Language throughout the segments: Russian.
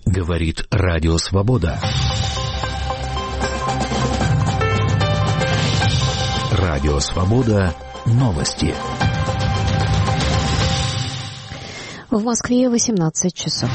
Говорит Радио Свобода. Радио Свобода. Новости. В Москве 18 часов.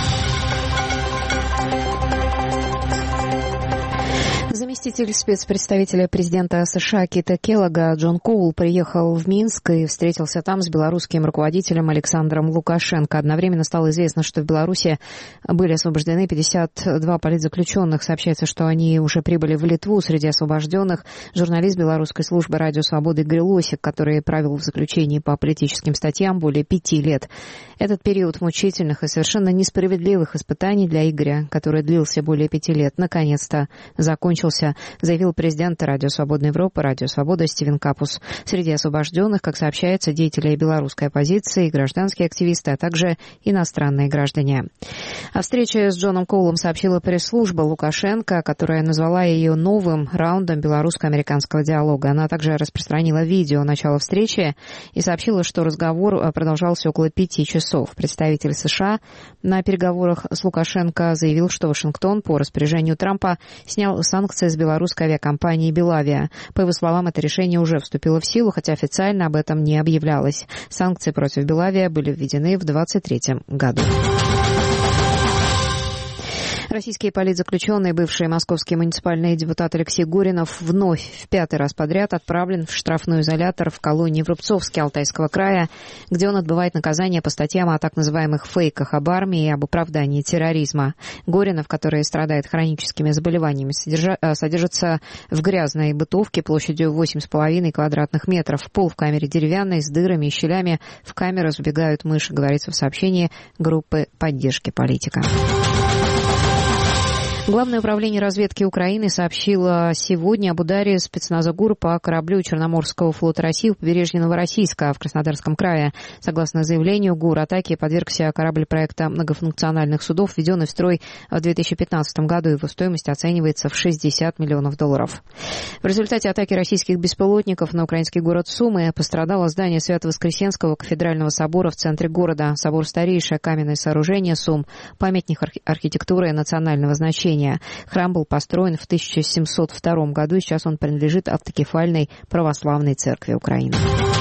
Заместитель спецпредставителя президента США Кита Келлога Джон Коул приехал в Минск и встретился там с белорусским руководителем Александром Лукашенко. Одновременно стало известно, что в Беларуси были освобождены 52 политзаключенных. Сообщается, что они уже прибыли в Литву. Среди освобожденных журналист белорусской службы «Радио Свобода» Игорь Лосик, который провел в заключении по политическим статьям более 5 лет. Этот период мучительных и совершенно несправедливых испытаний для Игоря, который длился более 5 лет, наконец-то закончился, заявил президент Радио Свобода Европы, Радио Свобода Стивен Капус. Среди освобожденных, как сообщается, деятели белорусской оппозиции, гражданские активисты, а также иностранные граждане. О встрече с Джоном Коулом сообщила пресс-служба Лукашенко, которая назвала ее новым раундом белорусско-американского диалога. Она также распространила видео начала встречи и сообщила, что разговор продолжался около 5 часов. Представитель США на переговорах с Лукашенко заявил, что Вашингтон по распоряжению Трампа снял санкции с белорусской авиакомпании «Белавия». По его словам, это решение уже вступило в силу, хотя официально об этом не объявлялось. Санкции против «Белавия» были введены в 2023 году. Российский политзаключенный, бывший московский муниципальный депутат Алексей Горинов, вновь в 5-й раз подряд отправлен в штрафной изолятор в колонии в Рубцовске Алтайского края, где он отбывает наказание по статьям о так называемых фейках об армии и об оправдании терроризма. Горинов, который страдает хроническими заболеваниями, содержится в грязной бытовке площадью 8,5 квадратных метров. Пол в камере деревянный, с дырами и щелями. В камеру забегают мыши, говорится в сообщении группы поддержки политика. Главное управление разведки Украины сообщило сегодня об ударе спецназа ГУР по кораблю Черноморского флота России у побережья Новороссийска в Краснодарском крае. Согласно заявлению ГУР, атаке подвергся корабль проекта многофункциональных судов, введенный в строй в 2015 году. Его стоимость оценивается в $60 миллионов. В результате атаки российских беспилотников на украинский город Сумы пострадало здание Свято-Воскресенского кафедрального собора в центре города. Собор — старейшее каменное сооружение Сум, памятник архитектуры национального значения. Храм был построен в 1702 году, и сейчас он принадлежит автокефальной православной церкви Украины.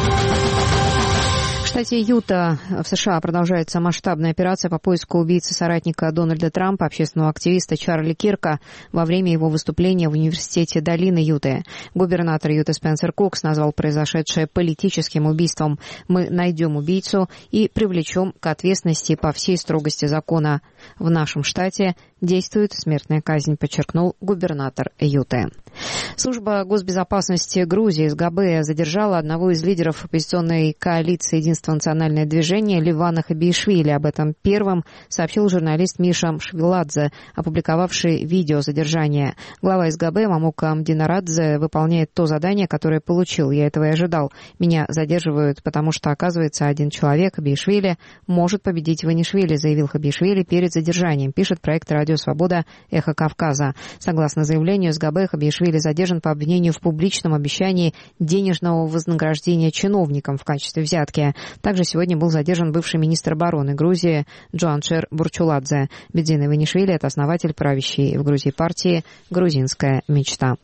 В штате Юта в США продолжается масштабная операция по поиску убийцы соратника Дональда Трампа, общественного активиста Чарли Кирка, во время его выступления в университете долины Юты. Губернатор Юты Спенсер Кокс назвал произошедшее политическим убийством. «Мы найдем убийцу и привлечем к ответственности по всей строгости закона. В нашем штате действует смертная казнь», подчеркнул губернатор Юты. Служба госбезопасности Грузии СГБ задержала одного из лидеров оппозиционной коалиции «Единство национальное движение» Ливана Хабиишвили. Об этом первым сообщил журналист Миша Швиладзе, опубликовавший видео задержания. Глава СГБ Мамука Мдинарадзе выполняет то задание, которое получил. «Я этого и ожидал. Меня задерживают, потому что, оказывается, один человек, Хабиишвили, может победить Иванишвили», заявил Хабиишвили перед задержанием, пишет проект «Радио Свобода. Эхо Кавказа». Согласно заявлению СГБ, Хабиишвили задержан по обвинению в публичном обещании денежного вознаграждения чиновникам в качестве взятки. Также сегодня был задержан бывший министр обороны Грузии Джоаншер Бурчуладзе. Бедзин Иванишвили — это основатель правящей в Грузии партии «Грузинская мечта».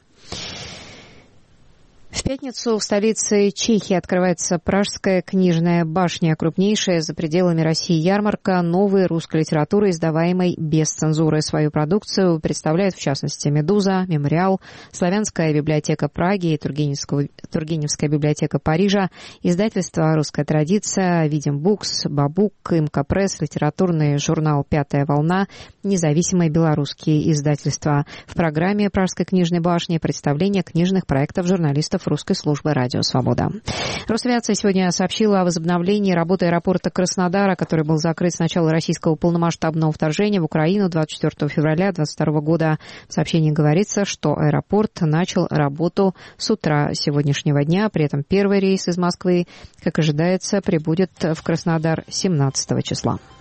В пятницу в столице Чехии открывается Пражская книжная башня, крупнейшая за пределами России ярмарка новой русской литературы, издаваемой без цензуры. Свою продукцию представляют, в частности, «Медуза», «Мемориал», Славянская библиотека Праги и Тургеневская библиотека Парижа, издательство «Русская традиция», «Видим Букс», «Бабук», «Имка Пресс», литературный журнал «Пятая волна», независимые белорусские издательства. В программе Пражской книжной башни представление книжных проектов журналистов русской службы «Радио Свобода». Росавиация сегодня сообщила о возобновлении работы аэропорта Краснодара, который был закрыт с начала российского полномасштабного вторжения в Украину 24 февраля 2022 года. В сообщении говорится, что аэропорт начал работу с утра сегодняшнего дня. При этом первый рейс из Москвы, как ожидается, прибудет в Краснодар 17 числа.